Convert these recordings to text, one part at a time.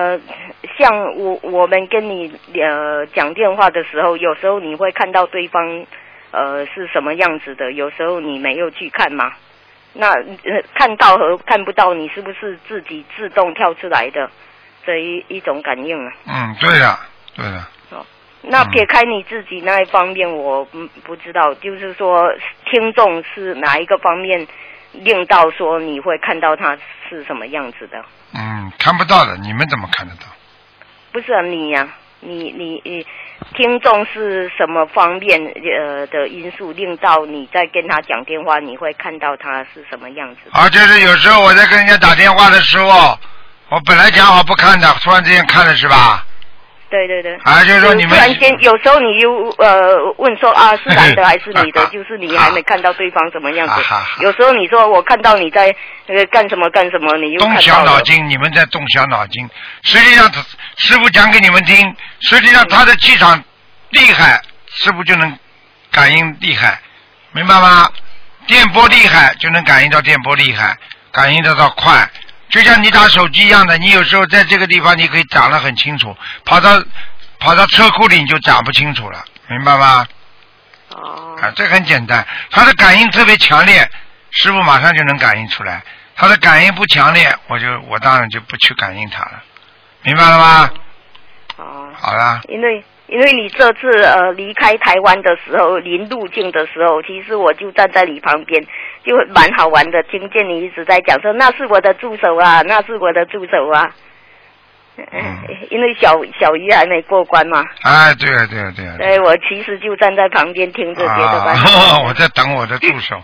像我们跟你讲电话的时候，有时候你会看到对方是什么样子的，有时候你没有去看嘛。那看到和看不到，你是不是自己自动跳出来的这一种感应啊？ 对的，对的。 那撇开你自己那一方面，我不知道，就是说听众是哪一个方面令到说你会看到他是什么样子的？ 看不到的，你们怎么看得到？ 不是你呀、你听众是什么方面的因素令到你在跟他讲电话，你会看到他是什么样子的？ 就是有时候我在跟人家打电话的时候，我本来讲好不看的，突然之间看了是吧？ 对。 就是说你们突然间，有时候你又问说是男的还是女的，就是你还没看到对方什么样子。有时候你说我看到你在干什么，你又看到了。 动小脑筋，你们在动小脑筋。实际上，师父讲给你们听，实际上他的气场厉害，师父就能感应厉害，明白吗？电波厉害就能感应到电波厉害，感应得到快。就像你打手机一样的，你有时候在这个地方你可以讲得很清楚，跑到车库里你就讲不清楚了，明白吗？这很简单，他的感应特别强烈，师傅马上就能感应出来。他的感应不强烈，我当然就不去感应他了，明白了吗？好了。 因为你这次离开台湾的时候，临入境的时候，其实我就站在你旁边，就蛮好玩的，听见你一直在讲说那是我的助手啊，那是我的助手啊。因为小鱼还没过关嘛。 对啊。 对，我其实就站在旁边听着，觉得蛮我在等我的助手。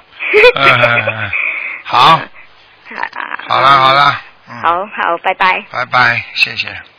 好。好了。 好，拜拜。 拜拜，谢谢。